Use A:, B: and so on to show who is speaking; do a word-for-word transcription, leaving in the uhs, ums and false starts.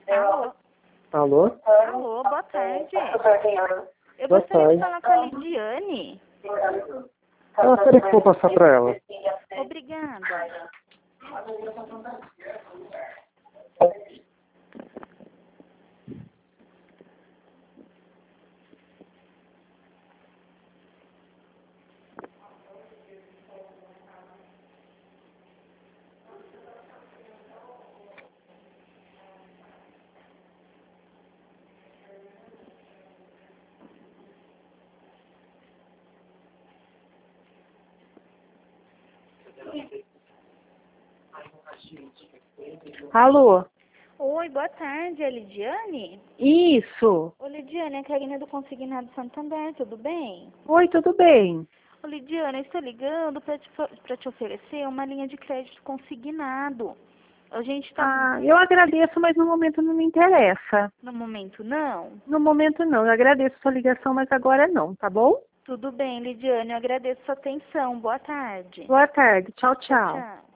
A: Alô?
B: Alô?
A: Alô, boa tarde. Eu
B: Boa
A: gostaria de
B: tarde.
A: falar com a Lidiane.
B: Ah, peraí que eu vou passar pra ela.
A: Obrigada.
C: Alô?
A: Oi, boa tarde, é a Lidiane?
C: Isso.
A: Ô, Lidiane, é a Karina do Consignado Santander, tudo bem?
C: Oi, tudo bem?
A: Ô, Lidiane, eu estou ligando para te, pra te oferecer uma linha de crédito consignado. A gente está...
C: Ah, eu agradeço, mas no momento não me interessa.
A: No momento, não?
C: No momento não, eu agradeço sua ligação, mas agora não, tá bom?
A: Tudo bem, Lidiane, eu agradeço sua atenção. Boa tarde.
C: Boa tarde, tchau,
A: Tchau,
C: tchau.
A: tchau.